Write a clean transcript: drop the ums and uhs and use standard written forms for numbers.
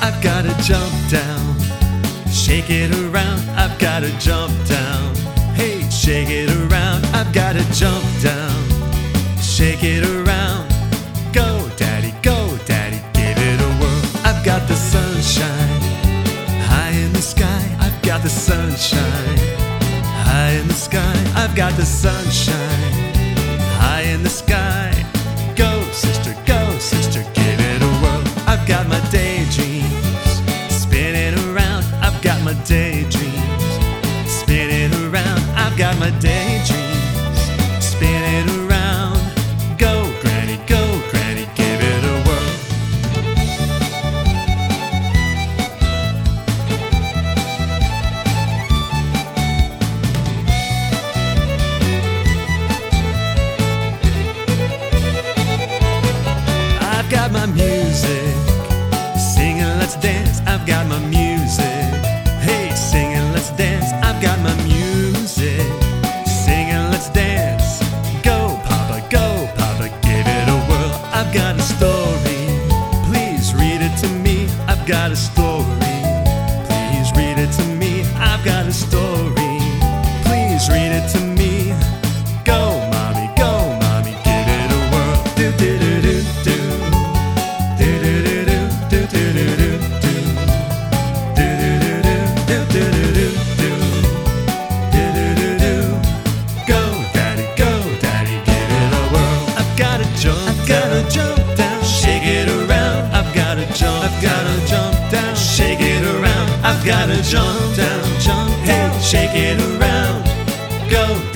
I've gotta jump down. Shake it around, I've gotta jump down. Hey, shake it around, I've gotta jump down. Shake it around, go daddy, give it a whirl. I've got the sunshine, high in the sky, I've got the sunshine. High in the sky, I've got the sunshine. High in the sky, go sister, give it a whirl. I've got my daydreams, spinning around, I've got my daydreams, spinning around, I've got my daydreams, spinning around, go granny, give it a whirl. I've got my music, singing let's dance, I've got my music. Hey, singing let's dance, I've got my music. Singing let's dance, go papa, give it a whirl. I've got a story, please read it to me. I've got a story, please read it to me. I've got a story, please read it to me. Go mommy, give it a whirl. Do do do do do. I've gotta jump down, shake it around. I've gotta jump down, shake it around. I've gotta jump down, hey, shake it around, go.